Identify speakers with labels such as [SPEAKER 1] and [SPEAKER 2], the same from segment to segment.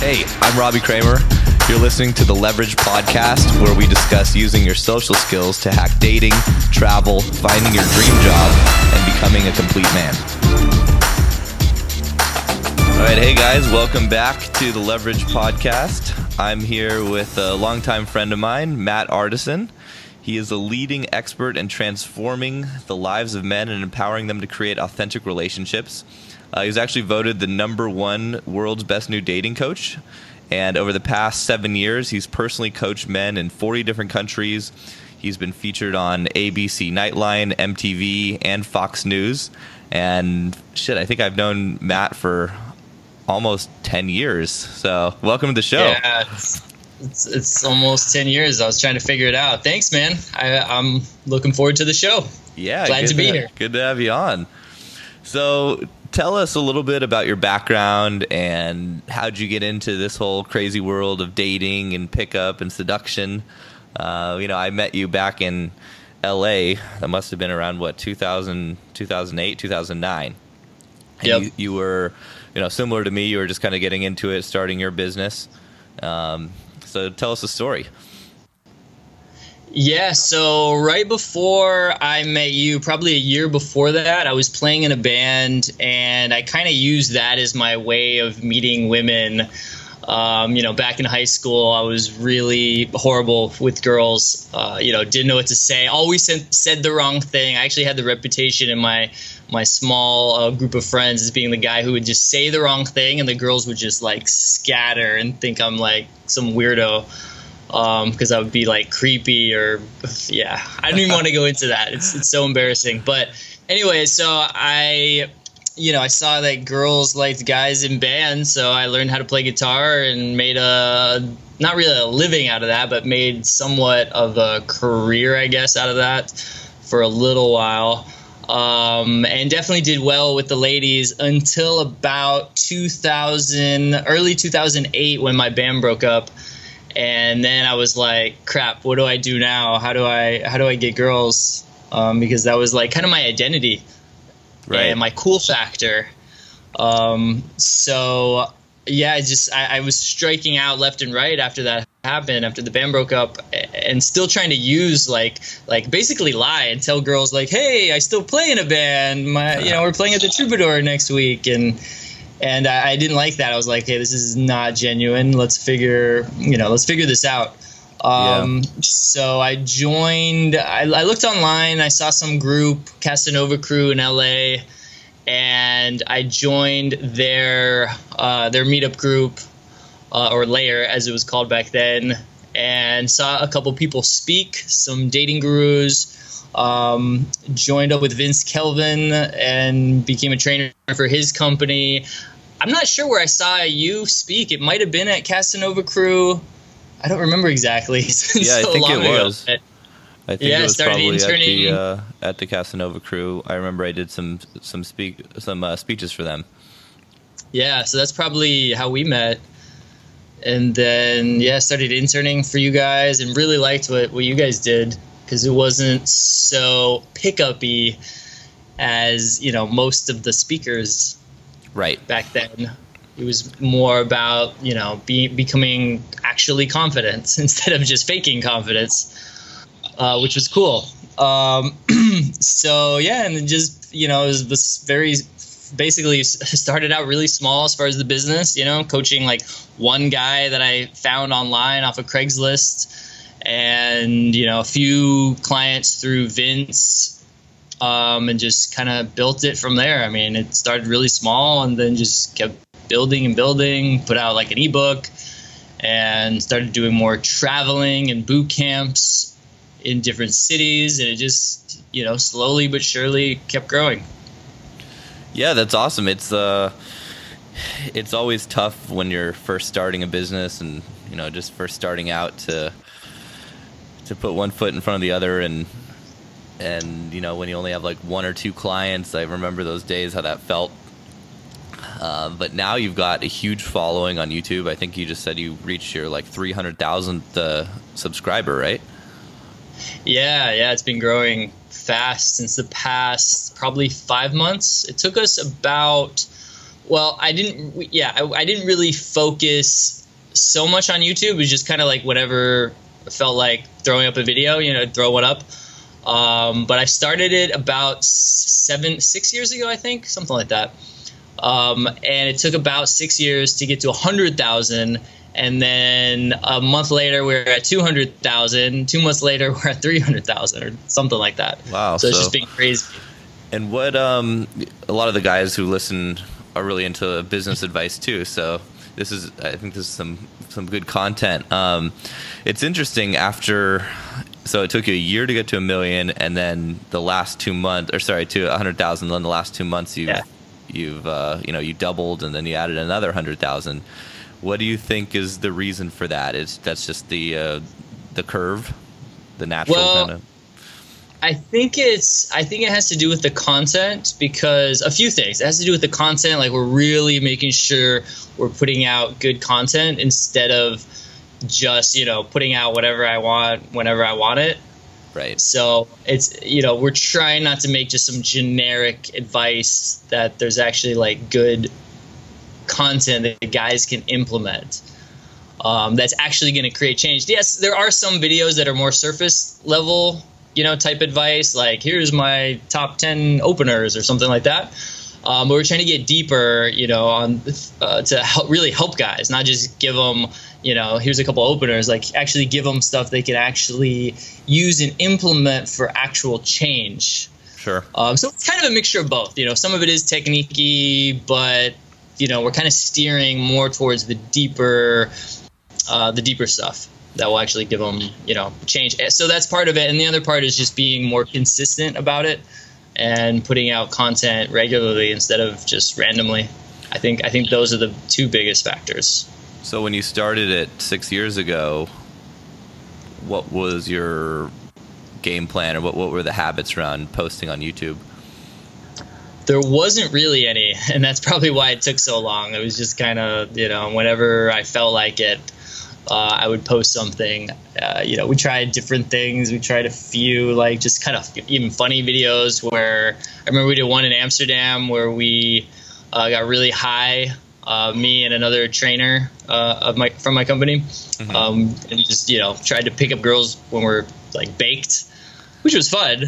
[SPEAKER 1] Hey, I'm Robbie Kramer. You're listening to the Leverage Podcast, where we discuss using your social skills to hack dating, travel, finding your dream job, and becoming a complete man. All right, hey guys, welcome back to the Leverage Podcast. I'm here with a longtime friend of mine, Matt Artisan. He is a leading expert in transforming the lives of men and empowering them to create authentic relationships. He was actually voted the #1 world's best new dating coach. And over the past 7 years, he's personally coached men in 40 different countries. He's been featured on ABC Nightline, MTV, and Fox News. And I think I've known Matt for almost 10 years. So welcome to the show.
[SPEAKER 2] Yeah, it's almost 10 years. I was trying to figure it out. Thanks, man. I'm looking forward to the show.
[SPEAKER 1] Yeah,
[SPEAKER 2] glad to be here.
[SPEAKER 1] Good to have you on. So tell us a little bit about your background and how'd you get into this whole crazy world of dating and pickup and seduction. I met you back in LA. That must have been around 2008, 2009. And
[SPEAKER 2] Yep.
[SPEAKER 1] you were, similar to me, you were just kind of getting into it, starting your business. So tell us the story.
[SPEAKER 2] Yeah, so right before I met you, probably a year before that, I was playing in a band, and I kind of used that as my way of meeting women. Back in high school, I was really horrible with girls, didn't know what to say, always said the wrong thing. I actually had the reputation in my small group of friends as being the guy who would just say the wrong thing, and the girls would just like scatter and think I'm like some weirdo. Because I would be like creepy I don't even want to go into that. It's so embarrassing. But anyway, so I saw that girls liked guys in bands, so I learned how to play guitar and made not really a living out of that, but made somewhat of a career, I guess, out of that for a little while. And definitely did well with the ladies until about early 2008 when my band broke up. And then I was like, crap, what do I do now? How do I get girls? Because that was like kind of my identity,
[SPEAKER 1] right,
[SPEAKER 2] and my cool factor. I was striking out left and right after that happened, after the band broke up, and still trying to use like basically lie and tell girls like, hey, I still play in a band. We're playing at the Troubadour next week, and I didn't like that. I was like, hey, this is not genuine. Let's figure this out. So I joined, I looked online. I saw some group, Casanova Crew in LA, and I joined their meetup group, or Layer as it was called back then, and saw a couple people speak, some dating gurus. Joined up with Vince Kelvin and became a trainer for his company. I'm not sure where I saw you speak. It might have been at Casanova Crew. I don't remember exactly.
[SPEAKER 1] I think it was. I think it was
[SPEAKER 2] started
[SPEAKER 1] probably
[SPEAKER 2] interning
[SPEAKER 1] at the Casanova Crew. I remember I did some speeches for them.
[SPEAKER 2] Yeah, so that's probably how we met. And then started interning for you guys and really liked what you guys did, because it wasn't so pick-up-y as most of the speakers.
[SPEAKER 1] Right.
[SPEAKER 2] Back then, it was more about becoming actually confident instead of just faking confidence, which was cool. And then just it was this basically started out really small as far as the business. Coaching like one guy that I found online off of Craigslist, and a few clients through Vince. And just kind of built it from there. I mean, it started really small and then just kept building and building, put out like an ebook, and started doing more traveling and boot camps in different cities. And it just, slowly but surely kept growing.
[SPEAKER 1] Yeah, that's awesome. It's always tough when you're first starting a business and, just first starting out to put one foot in front of the other and when you only have like one or two clients. I remember those days, how that felt. But now you've got a huge following on YouTube. I think you just said you reached your like 300,000th subscriber, right?
[SPEAKER 2] Yeah, it's been growing fast since the past probably 5 months. It took us about Well, I didn't. Yeah, I didn't really focus so much on YouTube. It was just kind of like whatever felt like throwing up a video, throw one up. But I started it about 6 years ago, I think, something like that. And it took about 6 years to get to 100,000. And then a month later, we're at 200,000. 2 months later, we're at 300,000 or something like that.
[SPEAKER 1] Wow.
[SPEAKER 2] So it's just been crazy.
[SPEAKER 1] And what a lot of the guys who listen are really into business advice too. So I think this is some good content. It's interesting so it took you a year to get to 1 million, and then the last 2 months, to 100,000. Then the last 2 months you doubled, and then you added another 100,000. What do you think is the reason for that? That's just the curve, the natural kind of.
[SPEAKER 2] I think it has to do with the content, because a few things. It has to do with the content, like we're really making sure we're putting out good content instead of just, putting out whatever I want whenever I want it.
[SPEAKER 1] Right.
[SPEAKER 2] So it's, we're trying not to make just some generic advice, that there's actually like good content that the guys can implement. That's actually going to create change. Yes, there are some videos that are more surface level, type advice, like here's my top 10 openers or something like that. But we're trying to get deeper, to really help guys, not just give them, here's a couple openers, like actually give them stuff they can actually use and implement for actual change.
[SPEAKER 1] Sure.
[SPEAKER 2] So it's kind of a mixture of both. Some of it is technique-y, but, we're kind of steering more towards the deeper stuff that will actually give them, change. So that's part of it. And the other part is just being more consistent about it and putting out content regularly instead of just randomly. I think those are the two biggest factors.
[SPEAKER 1] So when you started it 6 years ago, what was your game plan, or what were the habits around posting on YouTube?
[SPEAKER 2] There wasn't really any, and that's probably why it took so long. It was just kind of, whenever I felt like it, I would post something. We tried different things. We tried a few, like just kind of even funny videos, where I remember we did one in Amsterdam where we got really high, me and another trainer from my company, and just, tried to pick up girls when we're like baked, which was fun.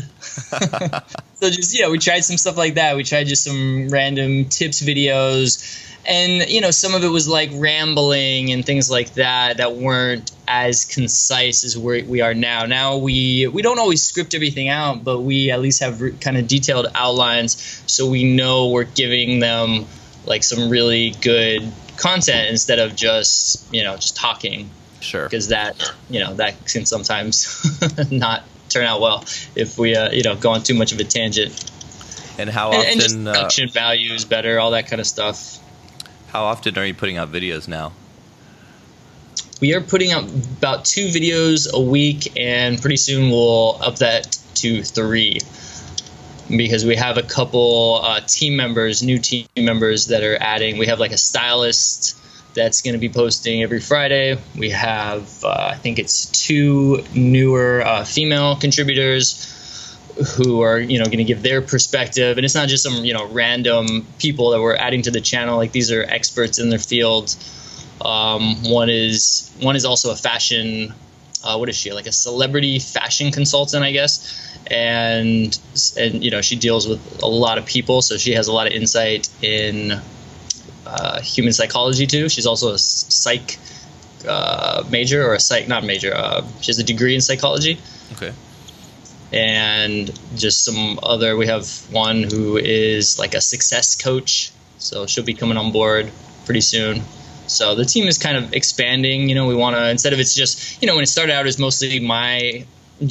[SPEAKER 2] So just, we tried some stuff like that. We tried just some random tips videos. And, some of it was like rambling and things like that weren't as concise as we are now. Now we don't always script everything out, but we at least have kind of detailed outlines, so we know we're giving them like some really good content instead of just, just talking.
[SPEAKER 1] Sure.
[SPEAKER 2] Because that can sometimes not turn out well if we, go on too much of a tangent.
[SPEAKER 1] And how often?
[SPEAKER 2] And just production value is better, all that kind of stuff.
[SPEAKER 1] How often are you putting out videos now?
[SPEAKER 2] We are putting out about 2 videos a week, and pretty soon we'll up that to 3, because we have a couple new team members that are adding. We have like a stylist that's going to be posting every Friday. We have, I think it's 2 newer female contributors who are, going to give their perspective. And it's not just some, random people that we're adding to the channel. Like, these are experts in their field. One is also a fashion, what is she? Like a celebrity fashion consultant, I guess. And she deals with a lot of people. So she has a lot of insight in human psychology too. She's also a psych major, or not major. She has a degree in psychology.
[SPEAKER 1] Okay.
[SPEAKER 2] And just some other, we have one who is like a success coach, so she'll be coming on board pretty soon. So the team is kind of expanding. We want to, instead of it's just, when it started out, it was mostly my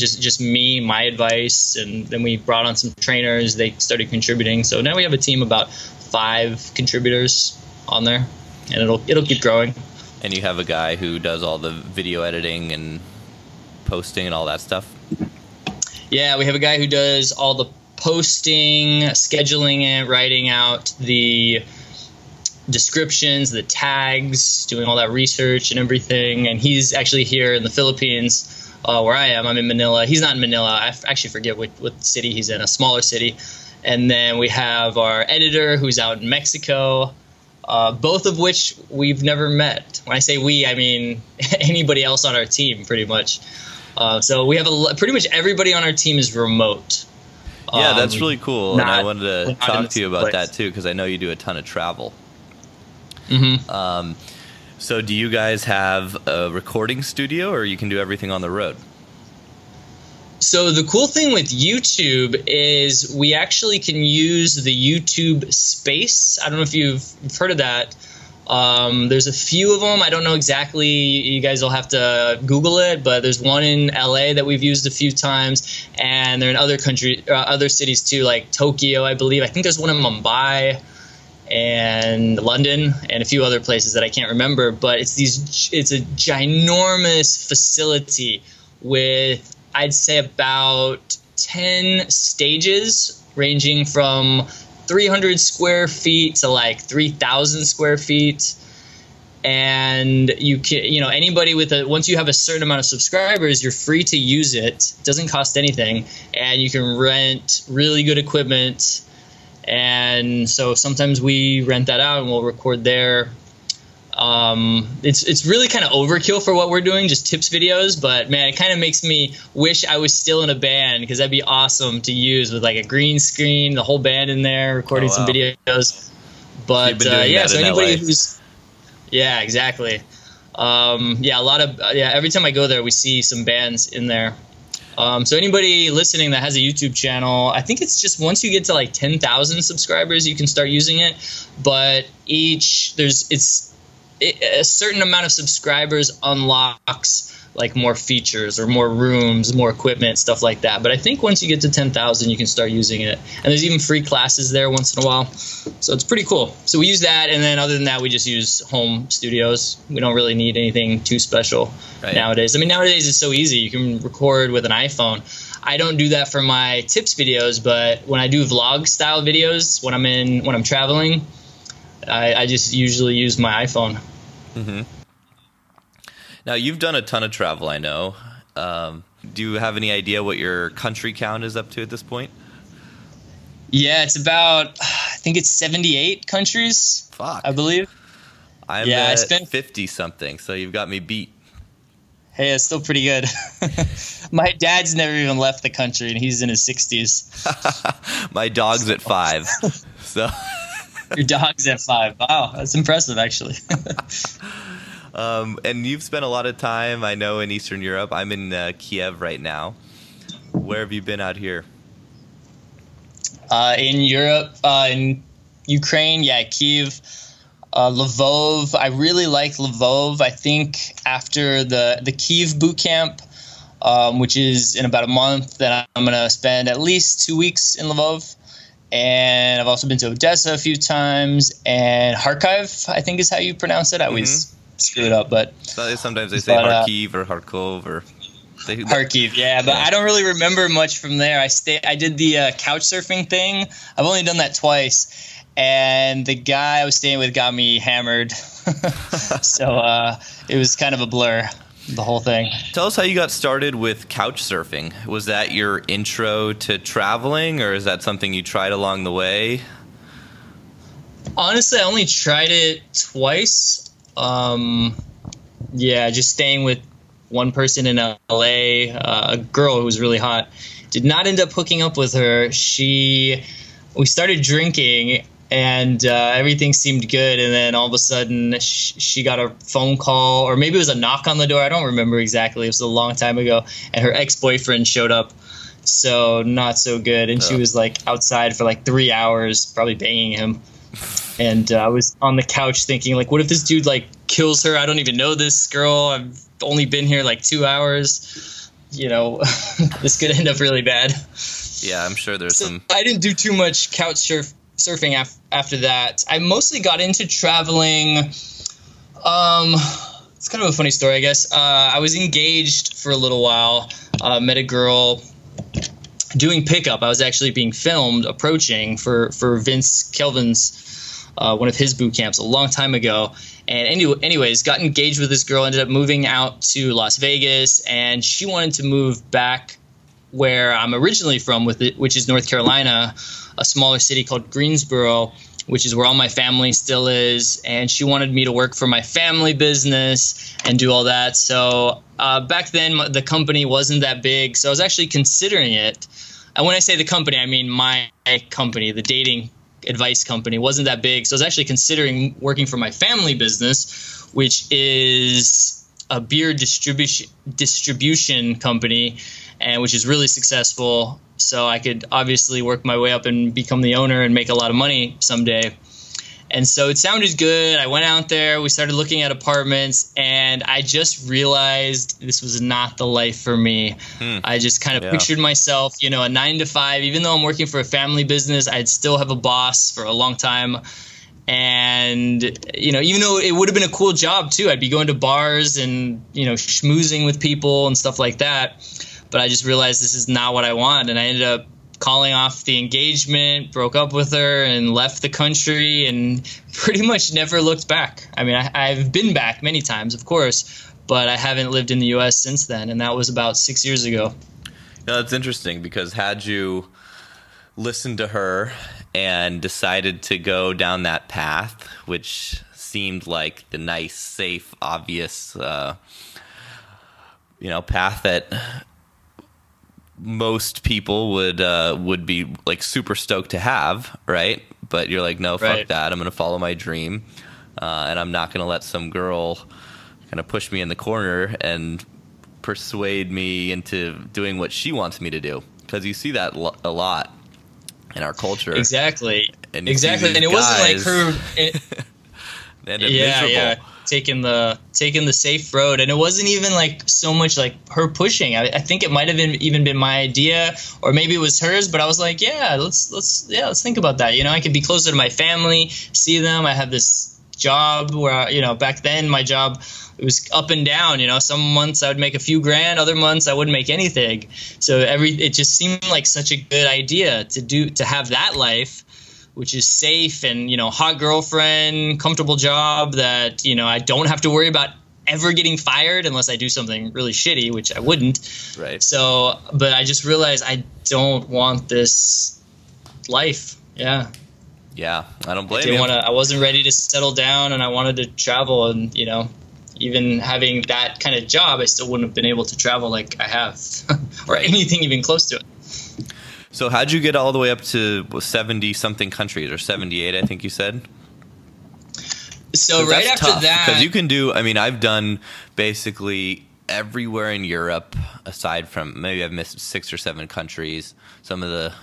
[SPEAKER 2] advice, and then we brought on some trainers. They started contributing. So now we have a team about 5 contributors on there, and it'll keep growing.
[SPEAKER 1] And you have a guy who does all the video editing and posting and all that stuff?
[SPEAKER 2] Yeah, we have a guy who does all the posting, scheduling it, writing out the descriptions, the tags, doing all that research and everything. And he's actually here in the Philippines, where I am. I'm in Manila. He's not in Manila. I actually forget what city he's in, a smaller city. And then we have our editor who's out in Mexico. both of which we've never met. When I say we, I mean anybody else on our team, pretty much. So we have pretty much everybody on our team is remote.
[SPEAKER 1] Yeah, that's really cool, and I wanted to talk to you about that too, because I know you do a ton of travel.
[SPEAKER 2] Mm-hmm.
[SPEAKER 1] So do you guys have a recording studio, or you can do everything on the road?
[SPEAKER 2] So the cool thing with YouTube is we actually can use the YouTube Space. I don't know if you've heard of that. There's a few of them. I don't know exactly. You guys will have to Google it, but there's one in LA that we've used a few times, and they're in other cities too, like Tokyo, I believe. I think there's one in Mumbai and London and a few other places that I can't remember. But it's a ginormous facility with, I'd say, about 10 stages ranging from 300 square feet to like 3,000 square feet. And you can, anybody once you have a certain amount of subscribers, you're free to use it. It doesn't cost anything. And you can rent really good equipment. And so sometimes we rent that out and we'll record there. It's really kind of overkill for what we're doing, just tips videos, but man, it kind of makes me wish I was still in a band, because that'd be awesome to use with like a green screen, the whole band in there, recording some videos. But so anybody who's, exactly. Every time I go there, we see some bands in there. So anybody listening that has a YouTube channel, I think it's just once you get to like 10,000 subscribers, you can start using it. But a certain amount of subscribers unlocks like more features or more rooms, more equipment, stuff like that. But I think once you get to 10,000, you can start using it. And there's even free classes there once in a while. So it's pretty cool. So we use that. And then other than that, we just use home studios. We don't really need anything too special nowadays. I mean, nowadays it's so easy. You can record with an iPhone. I don't do that for my tips videos, but when I do vlog style videos, when I'm traveling, I just usually use my iPhone.
[SPEAKER 1] Mm-hmm. Now, you've done a ton of travel, I know. Do you have any idea what your country count is up to at this point?
[SPEAKER 2] Yeah, it's about, I think it's 78 countries, I believe.
[SPEAKER 1] I'm at 50-something, so you've got me beat.
[SPEAKER 2] Hey, it's still pretty good. My dad's never even left the country, and he's in his 60s.
[SPEAKER 1] My dog's at 5, so...
[SPEAKER 2] Your dog's at 5. Wow, that's impressive, actually.
[SPEAKER 1] And you've spent a lot of time, I know, in Eastern Europe. I'm in Kiev right now. Where have you been out here?
[SPEAKER 2] In Europe, in Ukraine, Kiev, Lvov. I really like Lvov. I think after the Kiev boot camp, which is in about a month, then I'm going to spend at least 2 weeks in Lvov. And I've also been to Odessa a few times, and Kharkiv, I think is how you pronounce it. I always screw it up, but
[SPEAKER 1] sometimes they say Kharkiv or Kharkov or
[SPEAKER 2] Kharkiv. Yeah, but I don't really remember much from there. I did the couch surfing thing. I've only done that twice, and the guy I was staying with got me hammered, so it was kind of a blur. The whole thing.
[SPEAKER 1] Tell us how you got started with couch surfing. Was that your intro to traveling, or is that something you tried along the way?
[SPEAKER 2] Honestly, I only tried it twice. Just staying with one person in LA, a girl who was really hot. Did not end up hooking up with her. We started drinking, and everything seemed good, and then all of a sudden she got a phone call, or maybe it was a knock on the door. I don't remember exactly. It was a long time ago, and her ex-boyfriend showed up, so not so good. And she was like outside for like 3 hours, probably banging him. And I was on the couch thinking, like, what if this dude like kills her? I don't even know this girl. I've only been here like 2 hours. This could end up really bad.
[SPEAKER 1] Yeah, I'm sure there's some.
[SPEAKER 2] I didn't do too much couch surfing after that. I mostly got into traveling. It's kind of a funny story, I guess. I was engaged for a little while. Met a girl doing pickup. I was actually being filmed approaching for Vince Kelvin's one of his boot camps a long time ago. And anyways, got engaged with this girl. Ended up moving out to Las Vegas, and she wanted to move back where I'm originally from, which is North Carolina, a smaller city called Greensboro. which is where all my family still is. And she wanted me to work for my family business and do all that. So back then, the company wasn't that big. So I was actually considering it. And when I say the company, I mean my company, the dating advice company, wasn't that big. So I was actually considering working for my family business, which is a beer distribution company, and which is really successful. So I could obviously work my way up and become the owner and make a lot of money someday. And so it sounded good. I went out there. We started looking at apartments, and I just realized this was not the life for me. I just kind of pictured myself, a 9-to-5. Even though I'm working for a family business, I'd still have a boss for a long time. And, even though it would have been a cool job, too, I'd be going to bars and, schmoozing with people and stuff like that. But I just realized this is not what I want. And I ended up calling off the engagement, broke up with her, and left the country, and pretty much never looked back. I mean, I've been back many times, of course, but I haven't lived in the U.S. since then, and that was about 6 years ago.
[SPEAKER 1] That's interesting, because had you listened to her and decided to go down that path, which seemed like the nice, safe, obvious, path that most people would be like super stoked to have, right? But you're like, no, fuck that. I'm going to follow my dream, and I'm not going to let some girl kind of push me in the corner and persuade me into doing what she wants me to do. Because you see that a lot in our culture.
[SPEAKER 2] Exactly.
[SPEAKER 1] And
[SPEAKER 2] it wasn't like her.
[SPEAKER 1] Miserable.
[SPEAKER 2] Taking the safe road, and it wasn't even like so much like her pushing. I think it might have even been my idea, or maybe it was hers. But I was like, let's think about that. I could be closer to my family, see them. I have this job where back then my job, it was up and down. Some months I would make a few grand, other months I wouldn't make anything. So it just seemed like such a good idea to have that life, which is safe and, hot girlfriend, comfortable job that, I don't have to worry about ever getting fired unless I do something really shitty, which I wouldn't.
[SPEAKER 1] Right.
[SPEAKER 2] So, but I just realized I don't want this life. Yeah.
[SPEAKER 1] Yeah. I don't blame you.
[SPEAKER 2] I wasn't ready to settle down, and I wanted to travel, and, even having that kind of job, I still wouldn't have been able to travel like I have or anything even close to it.
[SPEAKER 1] So how'd you get all the way up to 70-something countries, or 78, I think you said?
[SPEAKER 2] So right after that...
[SPEAKER 1] Because you can do... I mean, I've done basically everywhere in Europe, aside from... Maybe I've missed 6 or 7 countries. Some of the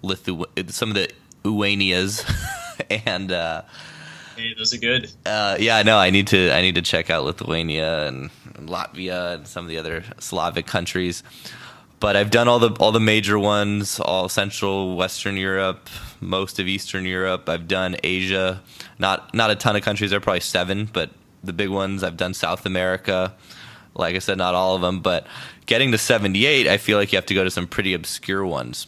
[SPEAKER 1] Uanias and...
[SPEAKER 2] Hey, those are good.
[SPEAKER 1] I need to check out Lithuania and Latvia and some of the other Slavic countries. But I've done all the major ones, all Central, Western Europe, most of Eastern Europe. I've done Asia, not a ton of countries. There are probably 7, but the big ones. I've done South America. Like I said, not all of them. But getting to 78, I feel like you have to go to some pretty obscure ones.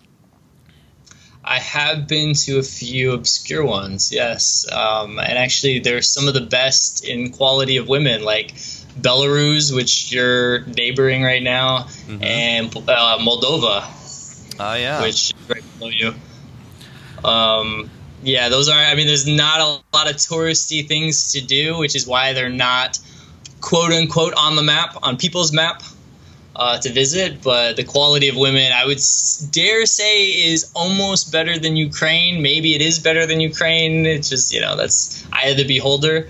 [SPEAKER 2] I have been to a few obscure ones, yes. And actually, they're some of the best in quality of women, like Belarus, which you're neighboring right now, and Moldova.
[SPEAKER 1] Oh, yeah.
[SPEAKER 2] Which is right below you. Those are, there's not a lot of touristy things to do, which is why they're not, quote unquote, on the map, on people's map to visit. But the quality of women, I would dare say, is almost better than Ukraine. Maybe it is better than Ukraine. It's just, that's eye of the beholder.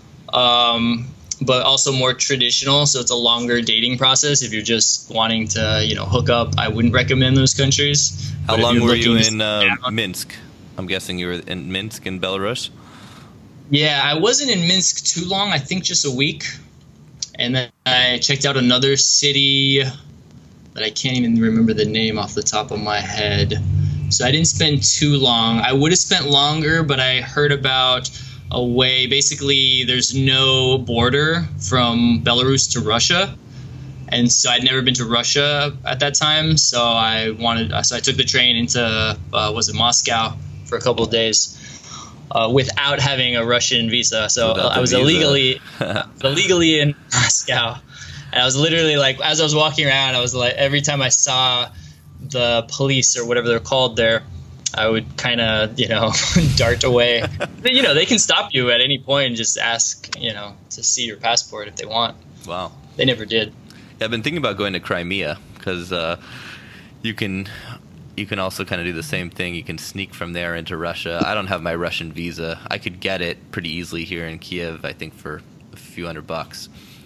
[SPEAKER 2] But also more traditional, so it's a longer dating process. If you're just wanting to, hook up, I wouldn't recommend those countries.
[SPEAKER 1] How long were you in Minsk? I'm guessing you were in Minsk in Belarus?
[SPEAKER 2] Yeah, I wasn't in Minsk too long. I think just a week. And then I checked out another city that I can't even remember the name off the top of my head. So I didn't spend too long. I would have spent longer, but I heard about a way. Basically, there's no border from Belarus to Russia. And so I'd never been to Russia at that time. So I took the train into, Moscow for a couple of days without having a Russian visa. So I was illegally in Moscow. And I was literally like, as I was walking around, I was like, every time I saw the police or whatever they're called there, I would kind of, dart away. They can stop you at any point and just ask, to see your passport if they want.
[SPEAKER 1] Wow.
[SPEAKER 2] They never did.
[SPEAKER 1] Yeah, I've been thinking about going to Crimea because you can also kind of do the same thing. You can sneak from there into Russia. I don't have my Russian visa. I could get it pretty easily here in Kiev, I think, for a few $100.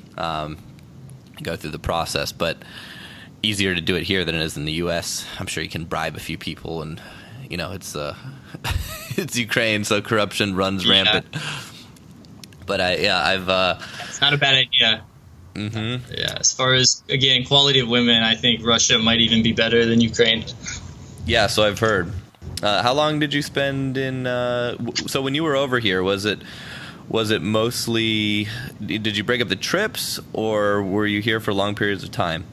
[SPEAKER 1] Go through the process, but easier to do it here than it is in the U.S. I'm sure you can bribe a few people, and it's it's Ukraine, so corruption runs rampant. But
[SPEAKER 2] it's not a bad idea.
[SPEAKER 1] Mm-hmm.
[SPEAKER 2] Yeah, as far as, again, quality of women, I think Russia might even be better than Ukraine.
[SPEAKER 1] Yeah, so I've heard. How long did you spend in? So when you were over here, was it mostly? Did you break up the trips, or were you here for long periods of time?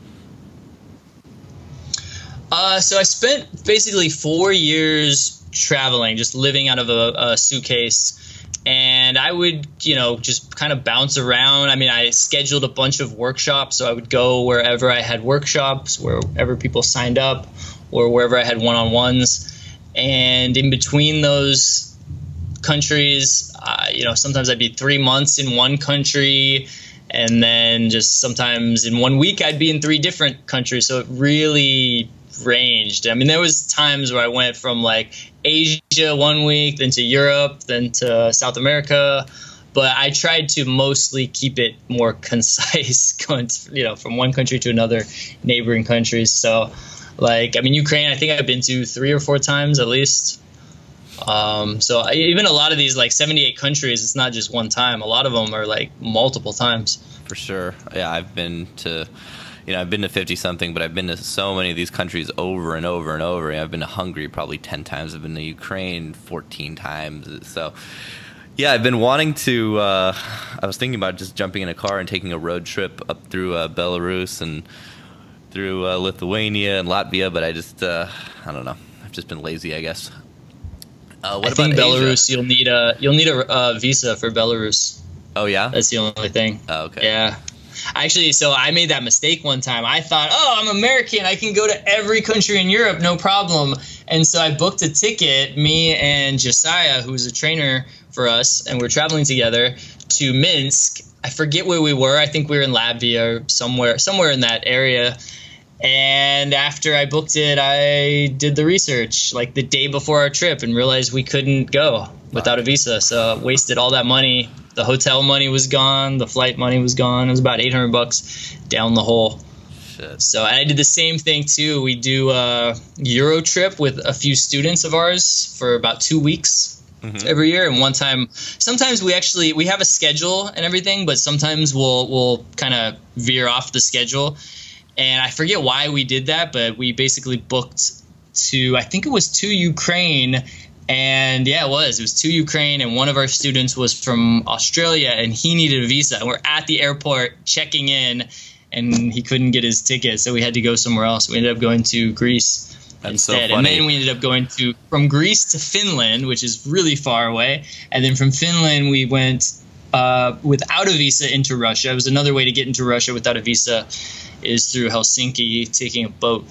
[SPEAKER 2] So I spent basically 4 years traveling, just living out of a suitcase. And I would, just kind of bounce around. I mean, I scheduled a bunch of workshops, so I would go wherever I had workshops, wherever people signed up, or wherever I had one-on-ones. And in between those countries, sometimes I'd be 3 months in one country, and then just sometimes in 1 week I'd be in 3 different countries. So it really ranged. I mean, there was times where I went from like Asia 1 week, then to Europe, then to South America. But I tried to mostly keep it more concise, going from one country to another, neighboring countries. So, Ukraine, I think I've been to 3 or 4 times at least. So even a lot of these 78 countries, it's not just one time. A lot of them are multiple times.
[SPEAKER 1] For sure. Yeah, I've been to 50 something, but I've been to so many of these countries over and over and over. I've been to Hungary probably 10 times. I've been to Ukraine 14 times. So yeah, I've been wanting to, I was thinking about just jumping in a car and taking a road trip up through Belarus and through Lithuania and Latvia, but I just, I don't know. I've just been lazy, I guess.
[SPEAKER 2] I think Belarus, you'll need a visa for Belarus.
[SPEAKER 1] Oh yeah?
[SPEAKER 2] That's the only thing.
[SPEAKER 1] Oh, okay.
[SPEAKER 2] Yeah. Actually, so I made that mistake one time. I thought, I'm American. I can go to every country in Europe, no problem. And so I booked a ticket, me and Josiah, who's a trainer for us, and we're traveling together to Minsk. I forget where we were. I think we were in Latvia or somewhere in that area. And after I booked it, I did the research the day before our trip and realized we couldn't go without a visa. So I wasted all that money. The hotel money was gone. The flight money was gone. It was about $800 down the hole.
[SPEAKER 1] Shit.
[SPEAKER 2] So I did the same thing too. We do a Euro trip with a few students of ours for about 2 weeks every year. And one time, sometimes we have a schedule and everything, but sometimes we'll kind of veer off the schedule. And I forget why we did that, but we basically booked I think it was to Ukraine. And yeah, it was to Ukraine. And one of our students was from Australia and he needed a visa. And we're at the airport checking in and he couldn't get his ticket. So we had to go somewhere else. We ended up going to Greece instead.
[SPEAKER 1] So
[SPEAKER 2] and then we ended up going from Greece to Finland, which is really far away. And then from Finland, we went without a visa into Russia. It was another way to get into Russia without a visa is through Helsinki, taking a boat.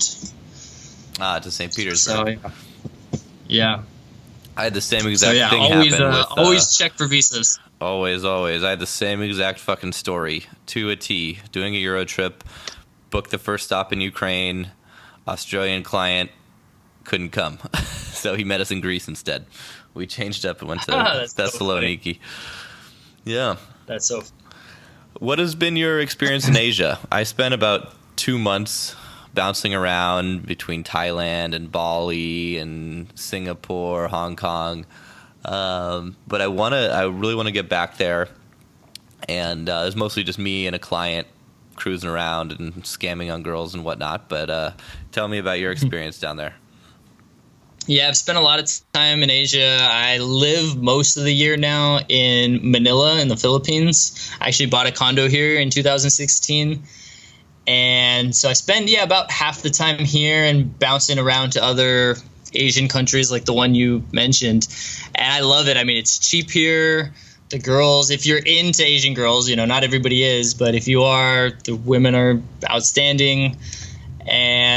[SPEAKER 1] To St. Petersburg.
[SPEAKER 2] So, yeah.
[SPEAKER 1] I had the same exact thing
[SPEAKER 2] always,
[SPEAKER 1] happen with...
[SPEAKER 2] always check for visas.
[SPEAKER 1] Always. I had the same exact fucking story, to a T. Doing a Euro trip, booked the first stop in Ukraine, Australian client, couldn't come. So he met us in Greece instead. We changed up and went to Thessaloniki. So yeah.
[SPEAKER 2] That's so funny.
[SPEAKER 1] What has been your experience in Asia? I spent about 2 months bouncing around between Thailand and Bali and Singapore, Hong Kong. But I really want to get back there. And it was mostly just me and a client cruising around and scamming on girls and whatnot. But tell me about your experience down there.
[SPEAKER 2] Yeah, I've spent a lot of time in Asia. I live most of the year now in Manila in the Philippines. I actually bought a condo here in 2016. And so I spend, about half the time here and bouncing around to other Asian countries like the one you mentioned. And I love it. I mean, it's cheap here. The girls, if you're into Asian girls, not everybody is, but if you are, the women are outstanding. And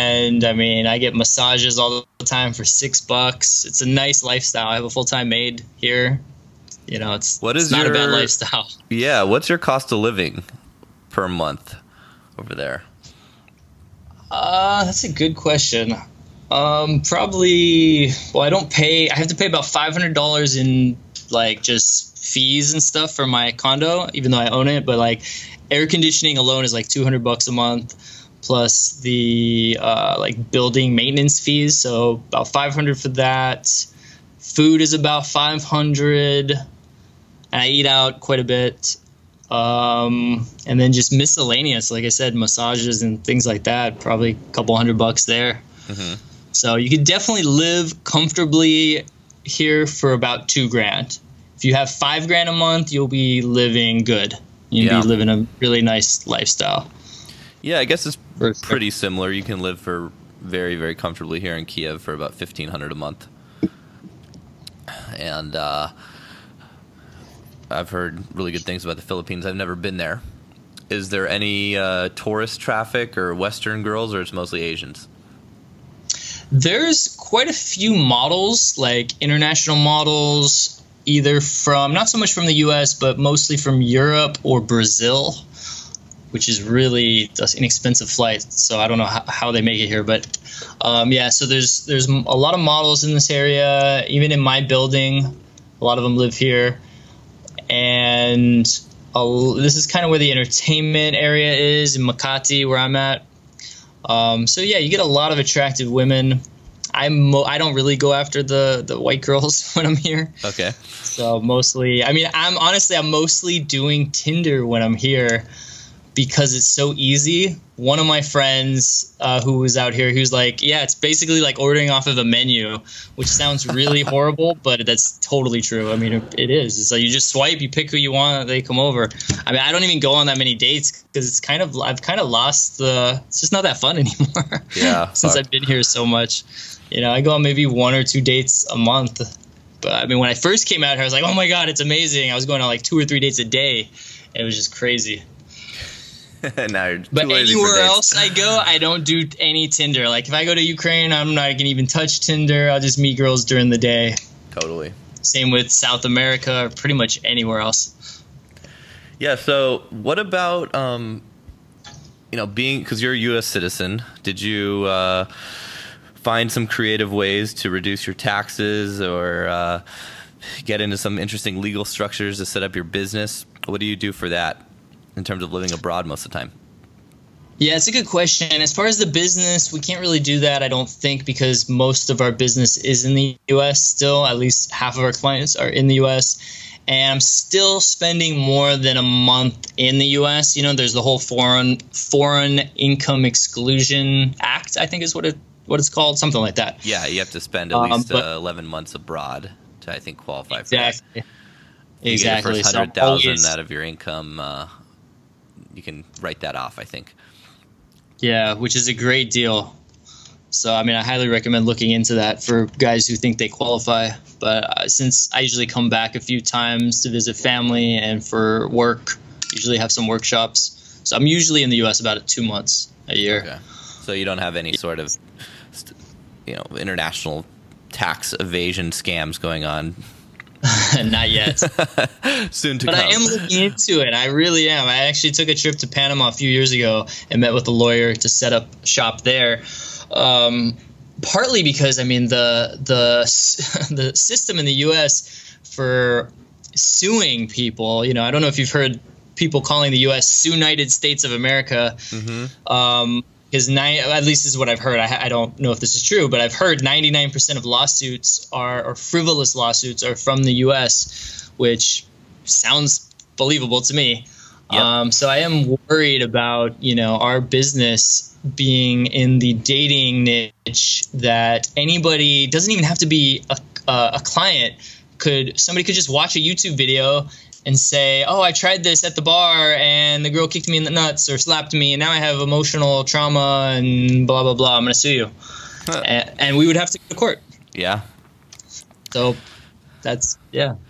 [SPEAKER 2] And I mean, I get massages all the time for $6. It's a nice lifestyle. I have a full-time maid here. You know, it's not a bad lifestyle.
[SPEAKER 1] Yeah, what's your cost of living per month over there?
[SPEAKER 2] That's a good question. Probably, well, I have to pay about $500 in like just fees and stuff for my condo, even though I own it. But like air conditioning alone is like $200 a month, plus the like building maintenance fees. So about $500 for that. Food is about $500, and I eat out quite a bit. And then just miscellaneous, like I said, massages and things like that, probably a couple $100 there. Mm-hmm. So you could definitely live comfortably here for about $2,000. If you have $5,000 a month, you'll be living good. You'll be living a really nice lifestyle.
[SPEAKER 1] Yeah, I guess it's pretty similar. You can live for very, very comfortably here in Kiev for about $1,500 a month. And I've heard really good things about the Philippines. I've never been there. Is there any tourist traffic or Western girls, or it's mostly Asians?
[SPEAKER 2] There's quite a few models, like international models, either from, not so much from the U.S., but mostly from Europe or Brazil, which is really an inexpensive flight. So I don't know how they make it here. But yeah, so there's a lot of models in this area. Even in my building, a lot of them live here. And this is kind of where the entertainment area is in Makati, where I'm at. So yeah, you get a lot of attractive women. I don't really go after the white girls when I'm here. Okay. So mostly, I mean, I'm mostly doing Tinder when I'm here because it's so easy. One of my friends who was out here, he was like, yeah, it's basically like ordering off of a menu, which sounds really horrible, but that's totally true. I mean, it is. It's like you just swipe, you pick who you want, they come over. I mean, I don't even go on that many dates because I've kind of lost it's just not that fun anymore. Yeah. Since I've been here so much. You know, I go on maybe 1 or 2 dates a month. But I mean, when I first came out here, I was like, oh my God, it's amazing. I was going on like 2 or 3 dates a day. It was just crazy.
[SPEAKER 1] Now you're
[SPEAKER 2] but anywhere else I go, I don't do any Tinder. Like if I go to Ukraine, I'm not gonna even touch Tinder. I'll just meet girls during the day.
[SPEAKER 1] Totally.
[SPEAKER 2] Same with South America or pretty much anywhere else.
[SPEAKER 1] Yeah. So what about because you're a U.S. citizen? Did you find some creative ways to reduce your taxes or get into some interesting legal structures to set up your business? What do you do for that in terms of living abroad most of the time?
[SPEAKER 2] Yeah, it's a good question. As far as the business, we can't really do that, I don't think, because most of our business is in the U.S. still. At least half of our clients are in the U.S. And I'm still spending more than a month in the U.S. You know, there's the whole Foreign Income Exclusion Act, I think is what it's called, something like that.
[SPEAKER 1] Yeah, you have to spend at least 11 months abroad to, I think, qualify for that. You get your first 100,000 out of your income, you can write that off, I think.
[SPEAKER 2] Yeah, which is a great deal. So, I mean, I highly recommend looking into that for guys who think they qualify. But since I usually come back a few times to visit family and for work, usually have some workshops. So I'm usually in the U.S. about 2 months a year. Okay.
[SPEAKER 1] So you don't have any sort of, international tax evasion scams going on?
[SPEAKER 2] Not yet.
[SPEAKER 1] Soon to
[SPEAKER 2] come. But I am looking into it. I really am. I actually took a trip to Panama a few years ago and met with a lawyer to set up shop there. Partly because, I mean, the system in the U.S. for suing people, I don't know if you've heard people calling the U.S. United States of America. Mm-hmm. Because at least this is what I've heard. I don't know if this is true, but I've heard 99% of lawsuits or frivolous lawsuits are from the U.S., which sounds believable to me. Yep. So I am worried about our business being in the dating niche that anybody doesn't even have to be a client. Somebody could just watch a YouTube video and say, oh, I tried this at the bar and the girl kicked me in the nuts or slapped me and now I have emotional trauma and blah, blah, blah. I'm going to sue you. Huh. And we would have to go to court.
[SPEAKER 1] Yeah.
[SPEAKER 2] So doesn't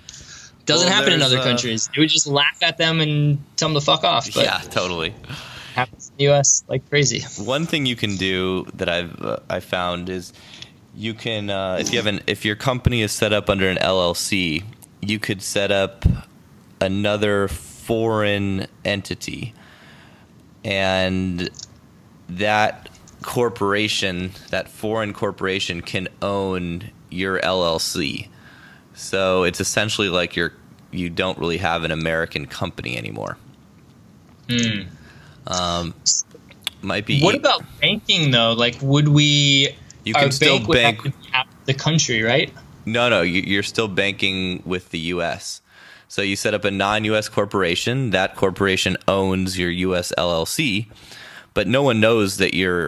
[SPEAKER 2] happen in other countries. They would just laugh at them and tell them to fuck off. But.
[SPEAKER 1] Yeah, totally.
[SPEAKER 2] happens in the U.S. like crazy.
[SPEAKER 1] One thing you can do that I found is you can if your company is set up under an LLC, you could set up another foreign entity, and that foreign corporation can own your LLC. So it's essentially like you don't really have an American company anymore. Might be.
[SPEAKER 2] What about banking though? Like, would we?
[SPEAKER 1] You can still bank
[SPEAKER 2] the country, right?
[SPEAKER 1] No, you're still banking with the U.S. So you set up a non-U.S. corporation. That corporation owns your U.S. LLC, but no one knows that you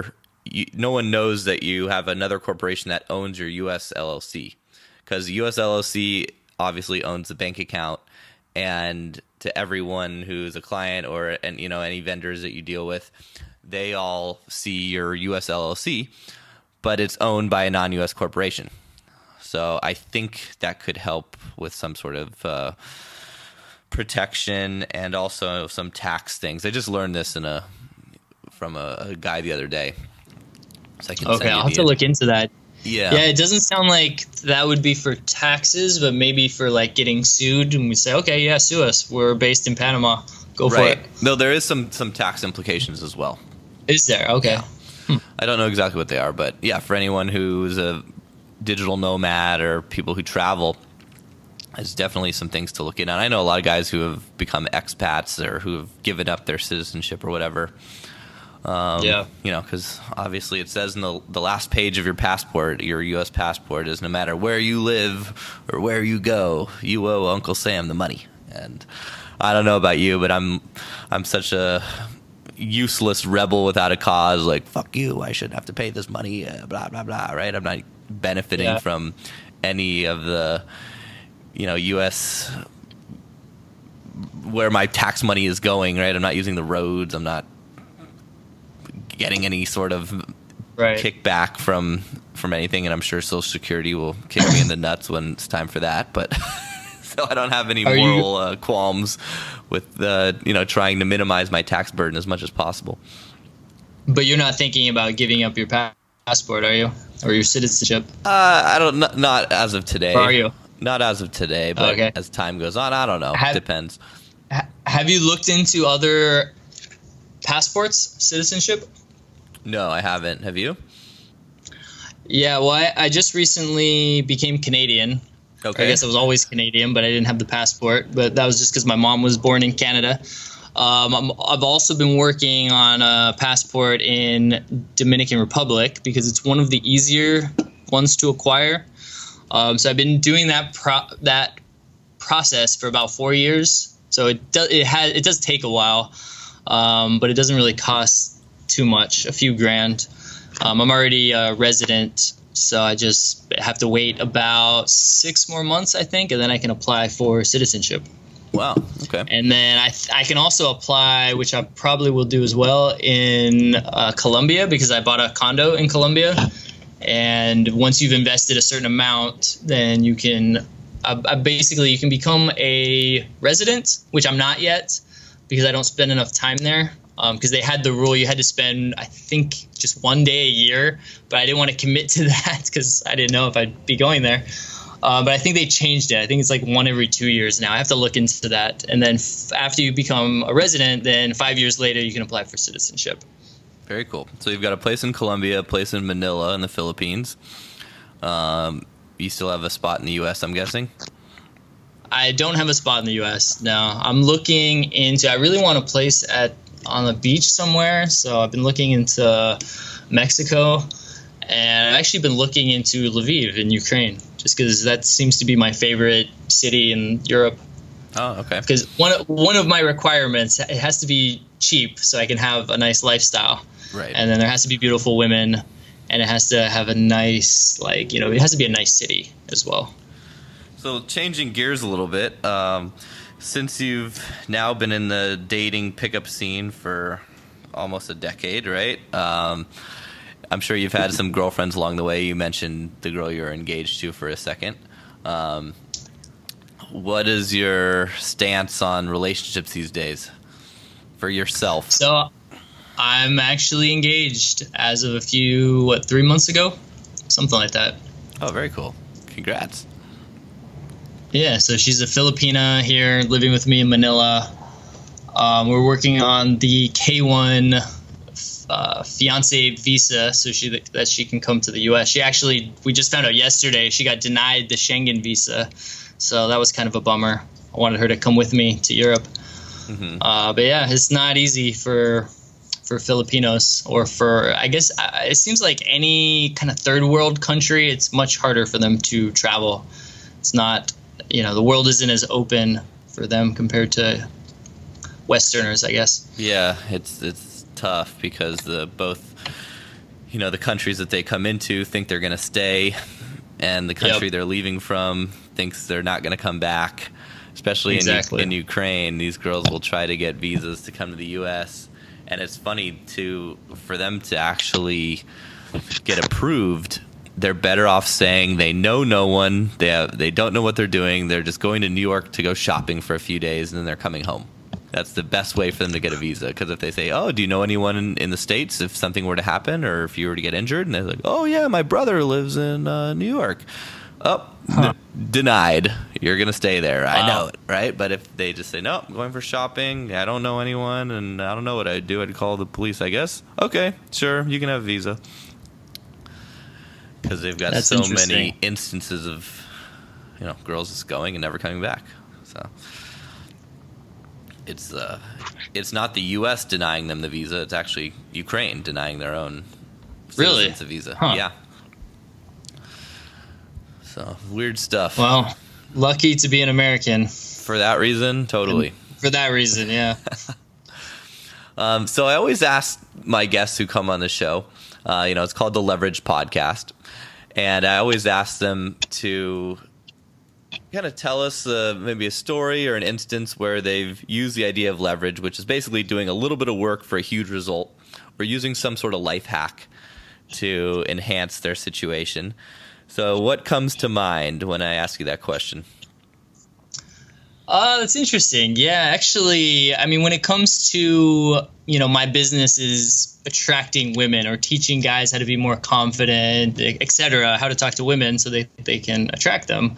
[SPEAKER 1] have another corporation that owns your U.S. LLC, because the U.S. LLC obviously owns the bank account, and to everyone who's a client or any vendors that you deal with, they all see your U.S. LLC, but it's owned by a non-U.S. corporation. So I think that could help with some sort of protection and also some tax things. I just learned this from a guy the other day. So I can
[SPEAKER 2] I'll have to look into that.
[SPEAKER 1] Yeah,
[SPEAKER 2] it doesn't sound like that would be for taxes, but maybe for like getting sued, and we say, okay, yeah, sue us. We're based in Panama. Go for it.
[SPEAKER 1] No, there is some tax implications as well.
[SPEAKER 2] Is there? Okay.
[SPEAKER 1] Yeah. I don't know exactly what they are, but yeah, for anyone who's a digital nomad or people who travel, there's definitely some things to look at. And I know a lot of guys who have become expats or who have given up their citizenship or whatever. Because obviously it says in the last page of your passport, your U.S. passport, is no matter where you live or where you go, you owe Uncle Sam the money. And I don't know about you, but I'm such a useless rebel without a cause. Like, fuck you, I shouldn't have to pay this money, blah, blah, blah, right? I'm not benefiting from any of the, U.S. where my tax money is going, right? I'm not using the roads. I'm not getting any sort of kickback from anything, and I'm sure Social Security will kick me in the nuts when it's time for that. But so I don't have any moral qualms with trying to minimize my tax burden as much as possible.
[SPEAKER 2] But you're not thinking about giving up your passport, are you, or your citizenship?
[SPEAKER 1] Not as of today.
[SPEAKER 2] Or are you?
[SPEAKER 1] Not as of today, but as time goes on, I don't know. Depends.
[SPEAKER 2] Have you looked into other passports, citizenship?
[SPEAKER 1] No, I haven't. Have you?
[SPEAKER 2] Yeah, well, I just recently became Canadian. Okay. I guess I was always Canadian, but I didn't have the passport. But that was just because my mom was born in Canada. I've also been working on a passport in Dominican Republic because it's one of the easier ones to acquire. So I've been doing that process for about 4 years. So it does take a while, but it doesn't really cost too much, a few grand. I'm already a resident, so I just have to wait about 6 more months, I think, and then I can apply for citizenship.
[SPEAKER 1] Wow. Okay.
[SPEAKER 2] And then I can also apply, which I probably will do as well, in Colombia, because I bought a condo in Colombia. And once you've invested a certain amount, then you can basically you can become a resident, which I'm not yet because I don't spend enough time there. Because they had the rule you had to spend, I think, just 1 day a year. But I didn't want to commit to that because I didn't know if I'd be going there. But I think they changed it. I think it's like 1 every 2 years now. I have to look into that. And then after you become a resident, then 5 years later, you can apply for citizenship.
[SPEAKER 1] Very cool. So you've got a place in Colombia, a place in Manila in the Philippines. You still have a spot in the U.S., I'm guessing?
[SPEAKER 2] I don't have a spot in the U.S., no. I'm looking into – I really want a place on the beach somewhere. So I've been looking into Mexico. And I've actually been looking into Lviv in Ukraine just because that seems to be my favorite city in Europe.
[SPEAKER 1] Oh, okay.
[SPEAKER 2] Because one of my requirements, it has to be cheap so I can have a nice lifestyle.
[SPEAKER 1] Right.
[SPEAKER 2] And then there has to be beautiful women, and it has to have a nice, it has to be a nice city as well.
[SPEAKER 1] So changing gears a little bit, since you've now been in the dating pickup scene for almost a decade, right? I'm sure you've had some girlfriends along the way. You mentioned the girl you're engaged to for a second. What is your stance on relationships these days for yourself?
[SPEAKER 2] So I'm actually engaged as of 3 months ago? Something like that.
[SPEAKER 1] Oh, very cool. Congrats.
[SPEAKER 2] Yeah, so she's a Filipina here living with me in Manila. We're working on the K1 fiance visa so that she can come to the U.S. We just found out yesterday she got denied the Schengen visa, so that was kind of a bummer. I wanted her to come with me to Europe. Mm-hmm. But yeah, it's not easy for Filipinos, or I guess it seems like any kind of third world country, it's much harder for them to travel. It's not, the world isn't as open for them compared to Westerners, I guess.
[SPEAKER 1] Yeah, it's tough because both the countries that they come into think they're going to stay, and the country they're leaving from thinks they're not going to come back. Especially in Ukraine, these girls will try to get visas to come to the U.S., and it's funny for them to actually get approved. They're better off saying they know no one, they don't know what they're doing, they're just going to New York to go shopping for a few days, and then they're coming home. That's the best way for them to get a visa, because if they say, oh, do you know anyone in the States if something were to happen or if you were to get injured? And they're like, oh, yeah, my brother lives in New York. Oh, denied. You're going to stay there. Wow. I know it, right? But if they just say, no, I'm going for shopping, I don't know anyone, and I don't know what I'd do, I'd call the police, I guess. Okay, sure, you can have a visa. Because they've got so many instances of, girls just going and never coming back. So it's not the U.S. denying them the visa. It's actually Ukraine denying their own citizens a visa.
[SPEAKER 2] Huh.
[SPEAKER 1] Yeah. So weird stuff.
[SPEAKER 2] Well, lucky to be an American.
[SPEAKER 1] For that reason, totally.
[SPEAKER 2] For that reason, yeah.
[SPEAKER 1] So I always ask my guests who come on the show, it's called the Leverage Podcast, and I always ask them to kind of tell us maybe a story or an instance where they've used the idea of leverage, which is basically doing a little bit of work for a huge result, or using some sort of life hack to enhance their situation. So what comes to mind when I ask you that question?
[SPEAKER 2] That's interesting. Yeah, actually, I mean, when it comes to, my business is attracting women or teaching guys how to be more confident, etc., how to talk to women so they can attract them.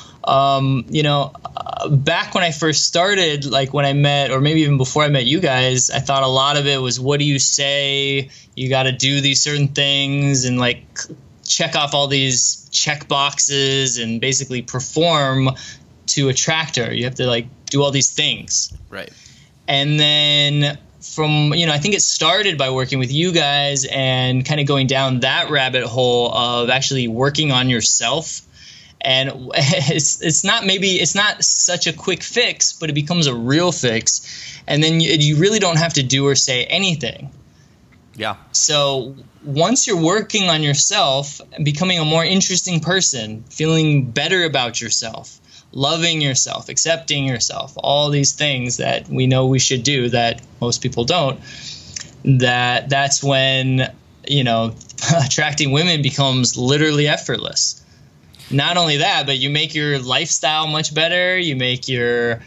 [SPEAKER 2] Back when I first started, like when I met, or maybe even before I met you guys, I thought a lot of it was, what do you say? You got to do these certain things and like check off all these check boxes and basically perform to attract her. You have to like do all these things.
[SPEAKER 1] Right.
[SPEAKER 2] And then from, I think it started by working with you guys and kind of going down that rabbit hole of actually working on yourself. And it's not such a quick fix, but it becomes a real fix. And then you really don't have to do or say anything.
[SPEAKER 1] Yeah.
[SPEAKER 2] So once you're working on yourself, becoming a more interesting person, feeling better about yourself, loving yourself, accepting yourself, all these things that we know we should do that most people don't, that's when, attracting women becomes literally effortless. Not only that, but you make your lifestyle much better. You make your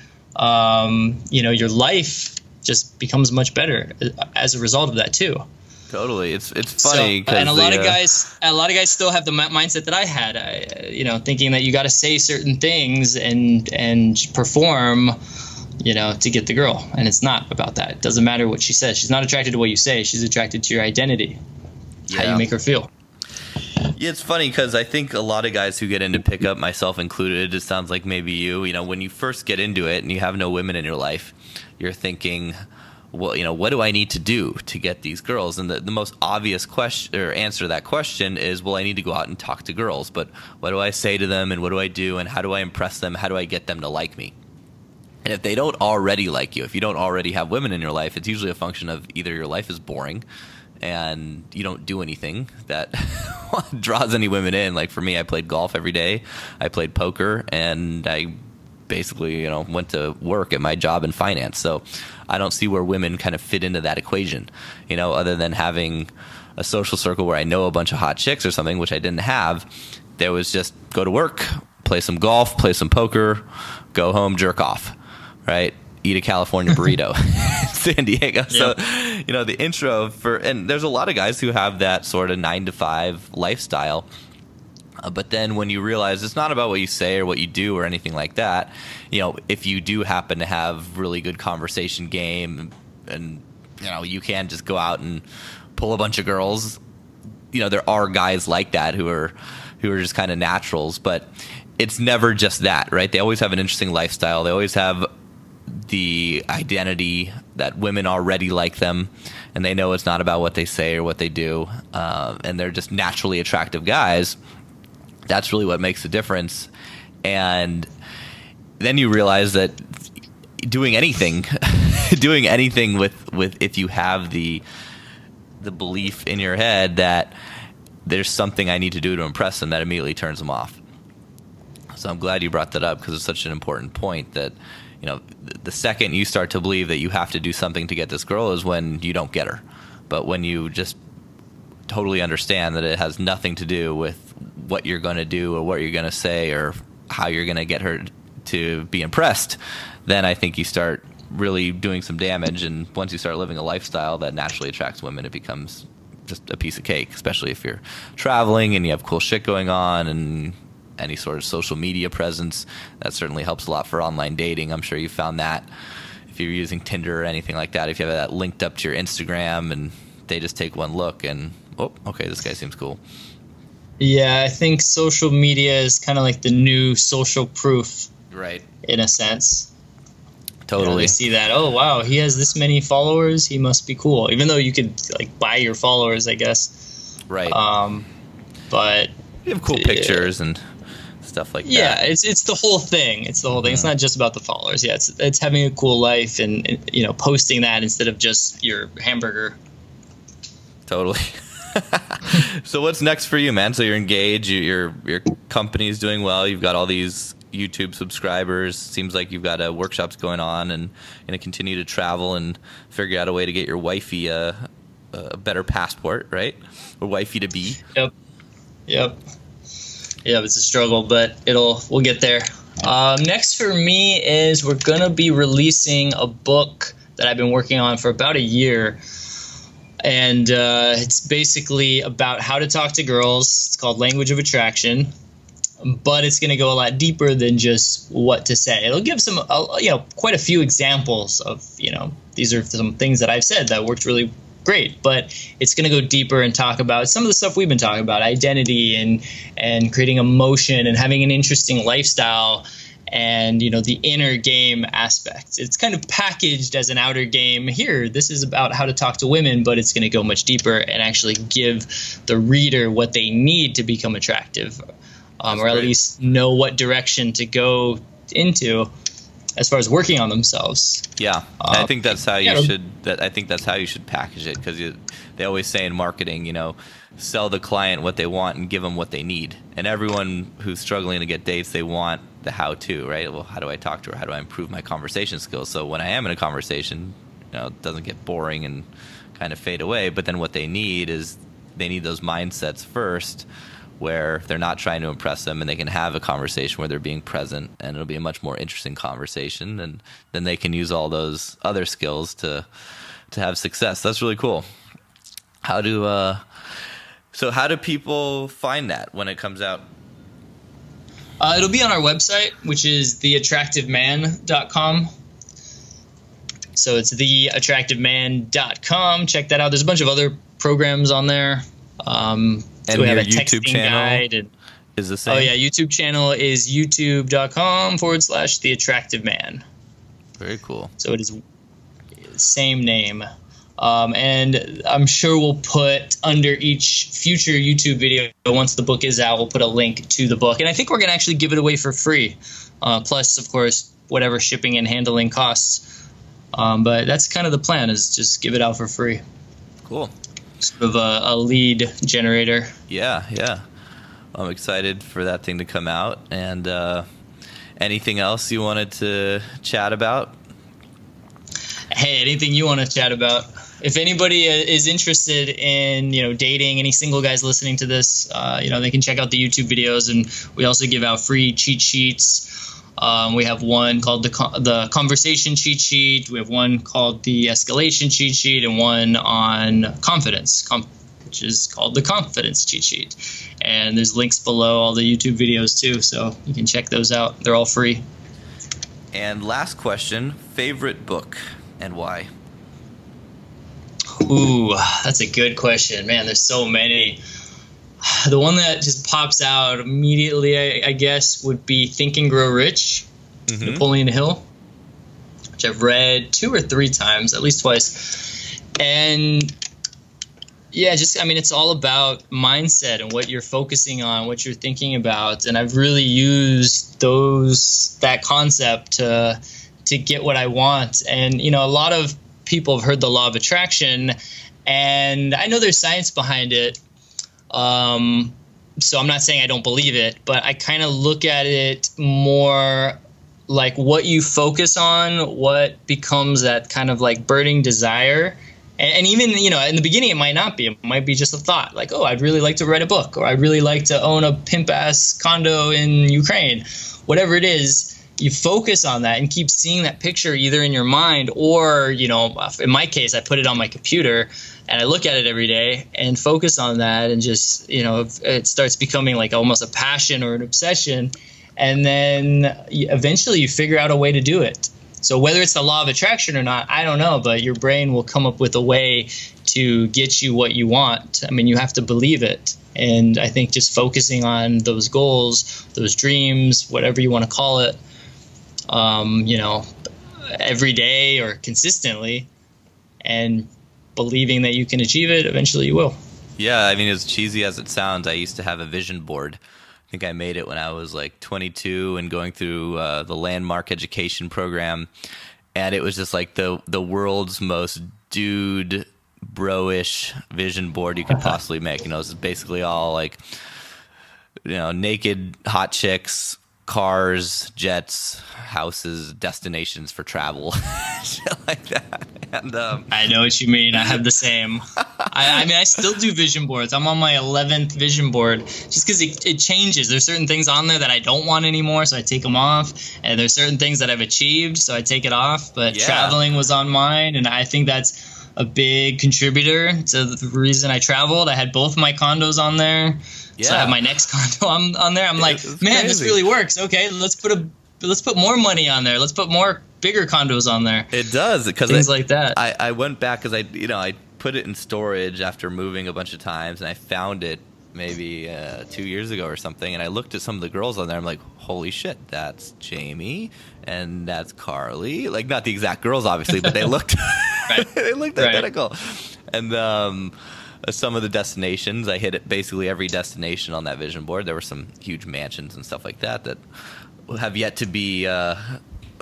[SPEAKER 2] life just becomes much better as a result of that too.
[SPEAKER 1] Totally, it's funny because
[SPEAKER 2] and a lot of guys still have the mindset that I had. Thinking that you got to say certain things and perform, to get the girl, and it's not about that. It doesn't matter what she says. She's not attracted to what you say. She's attracted to your identity, how you make her feel.
[SPEAKER 1] Yeah, it's funny because I think a lot of guys who get into pickup, myself included, it sounds like maybe you, when you first get into it and you have no women in your life, you're thinking, well, what do I need to do to get these girls? And the most obvious question or answer to that question is, well, I need to go out and talk to girls. But what do I say to them, and what do I do, and how do I impress them? How do I get them to like me? And if they don't already like you, if you don't already have women in your life, it's usually a function of either your life is boring and you don't do anything that draws any women in. Like for me, I played golf every day. I played poker, and I basically, went to work at my job in finance. So I don't see where women kind of fit into that equation, other than having a social circle where I know a bunch of hot chicks or something, which I didn't have. There was just go to work, play some golf, play some poker, go home, jerk off, right? Eat a California burrito. San Diego. So, the intro and there's a lot of guys who have that sort of 9-to-5 lifestyle. But then when you realize it's not about what you say or what you do or anything like that, if you do happen to have really good conversation game and, you can just go out and pull a bunch of girls, there are guys like that who are just kind of naturals, but it's never just that, right? They always have an interesting lifestyle. They always have the identity that women already like them, and they know it's not about what they say or what they do, and they're just naturally attractive guys. That's really what makes the difference. And then you realize that doing anything with if you have the belief in your head that there's something I need to do to impress them, that immediately turns them off. So I'm glad you brought that up, because it's such an important point that, the second you start to believe that you have to do something to get this girl is when you don't get her. But when you just totally understand that it has nothing to do with what you're going to do or what you're going to say or how you're going to get her to be impressed, then I think you start really doing some damage. And once you start living a lifestyle that naturally attracts women, it becomes just a piece of cake, especially if you're traveling and you have cool shit going on and any sort of social media presence. That certainly helps a lot for online dating. I'm sure you found that if you're using Tinder or anything like that, if you have that linked up to your Instagram and they just take one look and, oh, okay, this guy seems cool.
[SPEAKER 2] Yeah, I think social media is kind of like the new social proof,
[SPEAKER 1] right? In
[SPEAKER 2] a sense.
[SPEAKER 1] Totally.
[SPEAKER 2] They see that, oh, wow, he has this many followers, he must be cool. Even though you could buy your followers, I guess.
[SPEAKER 1] Right.
[SPEAKER 2] But
[SPEAKER 1] you have cool pictures and stuff like that.
[SPEAKER 2] Yeah, it's the whole thing. It's the whole thing. It's not just about the followers. Yeah, it's having a cool life and posting that instead of just your hamburger.
[SPEAKER 1] Totally. So what's next for you, man? So you're engaged. Your company's doing well. You've got all these YouTube subscribers. Seems like you've got workshops going on, and going to continue to travel and figure out a way to get your wifey a better passport, right? Or wifey to be.
[SPEAKER 2] Yep. It's a struggle, but we'll get there. Next for me is we're gonna be releasing a book that I've been working on for about a year. And it's basically about how to talk to girls. It's called Language of Attraction, but it's going to go a lot deeper than just what to say. It'll give some, quite a few examples of, these are some things that I've said that worked really great, but it's going to go deeper and talk about some of the stuff we've been talking about, identity and creating emotion and having an interesting lifestyle. And, the inner game aspects. It's kind of packaged as an outer game. Here, this is about how to talk to women, but it's going to go much deeper and actually give the reader what they need to become attractive, or at least know what direction to go into as far as working on themselves.
[SPEAKER 1] Yeah, I think that's how you should. I think that's how you should package it, because they always say in marketing, sell the client what they want and give them what they need. And everyone who's struggling to get dates, they want the how-to, right? Well, how do I talk to her? How do I improve my conversation skills? So when I am in a conversation, it doesn't get boring and kind of fade away. But then what they need is they need those mindsets first, where they're not trying to impress them, and they can have a conversation where they're being present, and it'll be a much more interesting conversation. And then they can use all those other skills to have success. That's really cool. How do people find that when it comes out?
[SPEAKER 2] It'll be on our website, which is theattractiveman.com. So it's theattractiveman.com. Check that out. There's a bunch of other programs on there.
[SPEAKER 1] And so we have a YouTube channel is the same?
[SPEAKER 2] Oh, yeah. YouTube channel is youtube.com/theattractiveman.
[SPEAKER 1] Very cool.
[SPEAKER 2] So it is same name. And I'm sure we'll put under each future YouTube video, once the book is out, we'll put a link to the book. And I think we're going to actually give it away for free. Plus, of course, whatever shipping and handling costs. But that's kind of the plan, is just give it out for free.
[SPEAKER 1] Cool.
[SPEAKER 2] Sort of a lead generator.
[SPEAKER 1] Yeah. I'm excited for that thing to come out. And anything else you wanted to chat about?
[SPEAKER 2] Hey, anything you want to chat about? If anybody is interested in, dating, any single guys listening to this, they can check out the YouTube videos, and we also give out free cheat sheets We have one called the conversation cheat sheet. We have one called the escalation cheat sheet, and one on confidence, which is called the confidence cheat sheet. And there's links below all the YouTube videos too, so you can check those out. They're all free.
[SPEAKER 1] And last question, favorite book and why?
[SPEAKER 2] Ooh, that's a good question. Man, there's so many. The one that just pops out immediately, I guess, would be Think and Grow Rich, Napoleon Hill, which I've read 2 or 3 times, at least twice. And yeah, it's all about mindset and what you're focusing on, what you're thinking about. And I've really used that concept to get what I want. And, a lot of people have heard the law of attraction, and I know there's science behind it. So I'm not saying I don't believe it, but I kind of look at it more like what you focus on, what becomes that kind of like burning desire. And even, in the beginning, it might not be. It might be just a thought like, oh, I'd really like to write a book, or I'd really like to own a pimp-ass condo in Ukraine. Whatever it is, you focus on that and keep seeing that picture either in your mind or, in my case, I put it on my computer and I look at it every day and focus on that, and just, it starts becoming like almost a passion or an obsession. And then eventually you figure out a way to do it. So whether it's the law of attraction or not, I don't know, but your brain will come up with a way to get you what you want. I mean, you have to believe it. And I think just focusing on those goals, those dreams, whatever you want to call it, every day or consistently, and believing that you can achieve it, eventually you will.
[SPEAKER 1] Yeah, I mean, as cheesy as it sounds, I used to have a vision board. I think I made it when I was like 22 and going through the Landmark education program, and it was just like the world's most dude bro-ish vision board you could possibly make. It was basically all like, naked hot chicks, cars, jets, houses, destinations for travel, shit like that. And
[SPEAKER 2] I know what you mean. I have the same. I still do vision boards. I'm on my 11th vision board just because it changes. There's certain things on there that I don't want anymore, so I take them off. And there's certain things that I've achieved, so I take it off. But traveling was on mine, and I think that's a big contributor to the reason I traveled. I had both my condos on there. Yeah. So I have my next condo on there. I'm like, man, this really works. Okay, let's put more money on there. Let's put more bigger condos on there.
[SPEAKER 1] It does, because
[SPEAKER 2] things like that.
[SPEAKER 1] I went back because I put it in storage after moving a bunch of times, and I found it maybe 2 years ago or something, and I looked at some of the girls on there. I'm like, holy shit, that's Jamie and that's Carly. Like, not the exact girls, obviously, but they looked they looked identical. And some of the destinations, I hit basically every destination on that vision board. There were some huge mansions and stuff like that have yet to be to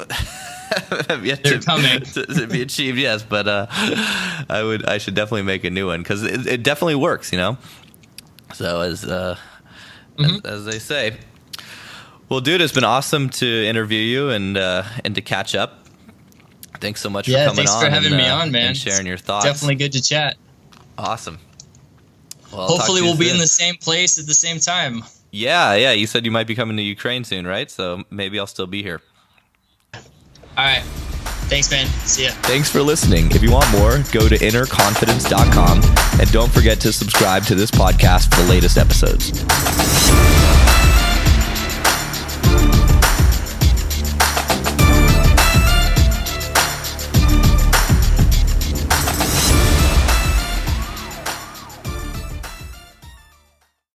[SPEAKER 1] be achieved. Yes, but I should definitely make a new one, because it definitely works, So as they say. Well, dude, it's been awesome to interview you and to catch up. Thanks so much for coming on.
[SPEAKER 2] Thanks for having me on, man.
[SPEAKER 1] And sharing your thoughts.
[SPEAKER 2] Definitely good to chat.
[SPEAKER 1] Awesome. Well,
[SPEAKER 2] hopefully we'll be in the same place at the same time.
[SPEAKER 1] Yeah. You said you might be coming to Ukraine soon, right? So maybe I'll still be here.
[SPEAKER 2] All right. Thanks, man. See ya.
[SPEAKER 1] Thanks for listening. If you want more, go to innerconfidence.com, and don't forget to subscribe to this podcast for the latest episodes.